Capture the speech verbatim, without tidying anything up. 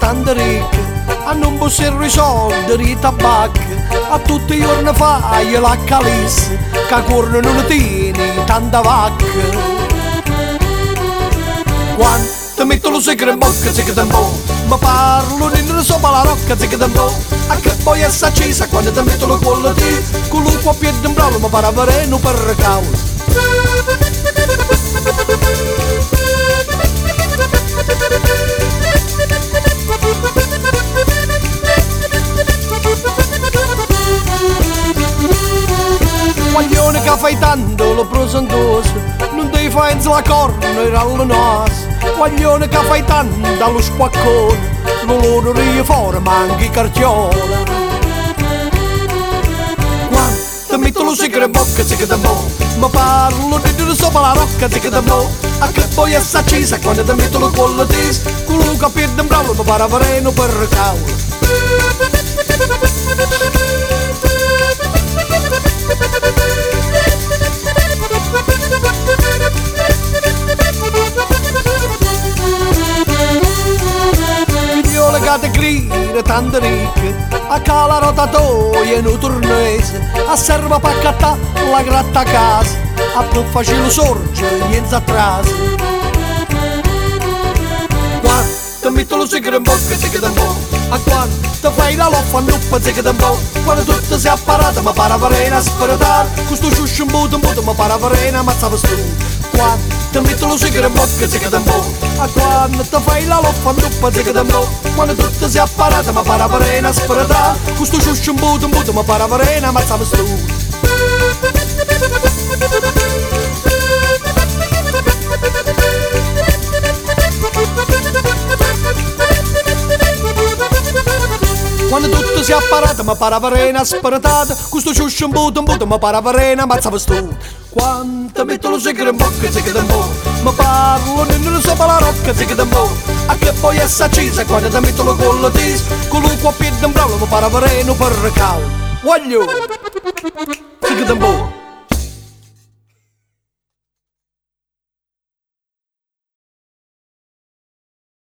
tanto ricca, a non possiamo i soldi di tabacco, a tutti i giorni fai la calissa, che corre non tieni tanta vacca. Quando ti metto lo segre in bocca, zicca da mo', ma parlo di non sopra la rocca, zicca da mo', a che poi è accesa quando ti metto lo collo di, con l'uovo a piede in bravo, ma para vareno per cavolo. Guaglione che fai tanto lo prosandoso, non ti fai la corna e alla naso. Guaglione che fai tanto allo spaccone, non lo rie fuori manchi cartiola. Quando ti metto lo segre in bocca, zicca da mo', ma parlo di dire sopra la rocca, zicca da mo', a che poi è accesa quando ti metto lo collo di, con lo capito in bravo, ma para vareno per cavolo. Legate grida tanto ricche, a cala rotatoia in un tornese, a serva per accattare la gratta a casa, a più facile sorge niente atrás. Quando ti metto lo segre in bocca, zicca da mo', a quando ti fai la loffa in nuppa, zicca da mo', quando tutto si è apparata ma para varena a sparatare, questo sciuscio in buto in buto ma para varena ammazzava stu. Quando ti metto lo segre in bocca, zicca da mo', a quando ti fai la loffa in nuppa, zicca da mo', quando tutto si è apparata ma para varena a sparatare, questo sciuscio in buto in buto ma para varena ammazzava stu. Quando tutto si è apparata ma para varena sparatata, questo ciuscio in buto in buto ma para varena ammazzava stu. Quando metto lo segre in bocca, zicca da mo', ma parlo di non sopra la rocca, zicca da mo', a che poi è accesa quando ti metto lo collo di, con l'uovo a piede in bravo ma para vareno per cavolo. Voglio zicca da mo'.